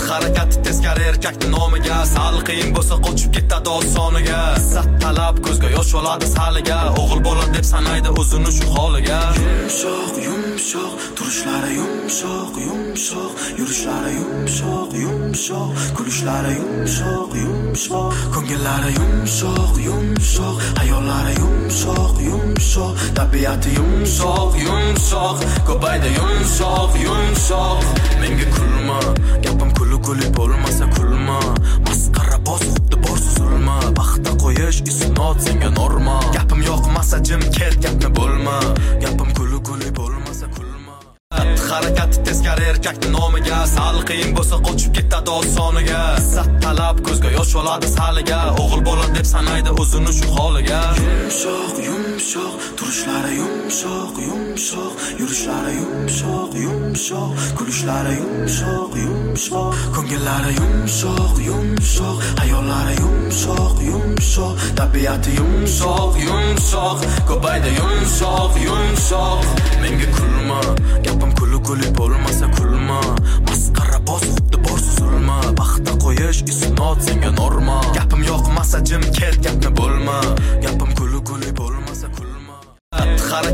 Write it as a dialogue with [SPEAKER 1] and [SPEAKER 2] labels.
[SPEAKER 1] harakati teskari erkakning nomiga, sal qiyin bo'lsa qochib ketadi osoniga. Izzat talab ko'zga yosh oladi saliga, o'g'il bola deb sanaydi o'zini shu holiga.
[SPEAKER 2] Yumshoq yumshoq turishlari, yumshoq yumshoq yurishlari, yumshoq yumshoq kulishlari, yumshoq yumshoq ko'ngillari, yumshoq yumshoq hayollari, yumshoq yumshoq tabiati, yumshoq yumshoq ko'paydi, yumshoq yumshoq. Menga kulma, gapim kuli bo'lmasa kulma, masqara bos xuddi borsiz ulma, baxtda qo'yish isnot senga norma. Gapim yoqmasa jim ket, gapni bo'lma, gapim kuli bo'lmasa kulma. Harakati teskari erkakning nomiga, sal qiyin bo'lsa qochib ketadi osoniga. Izzat talab ko'zga yosh oladi saliga, o'g'il bola deb sanaydi o'zini shu holiga. Yumshoq yumshoq turishlari, yumshoq yumshoq yurishlari, yumshoq yumshoq kulishlari, yumshoq yumshoq ko'ngillari, yumshoq yumshoq hayollari, yumshoq yumshoq tabiati, yumshoq yumshoq ko'paydi, yumshoq yumshoq. Menga kulma, gapim kuli bo'lmasa kulma, masqara bos xuddi borsiz ulma, baxtda qo'yish isnot senga norma. Gapim yoqmasa jim ket, gapni bo'lma,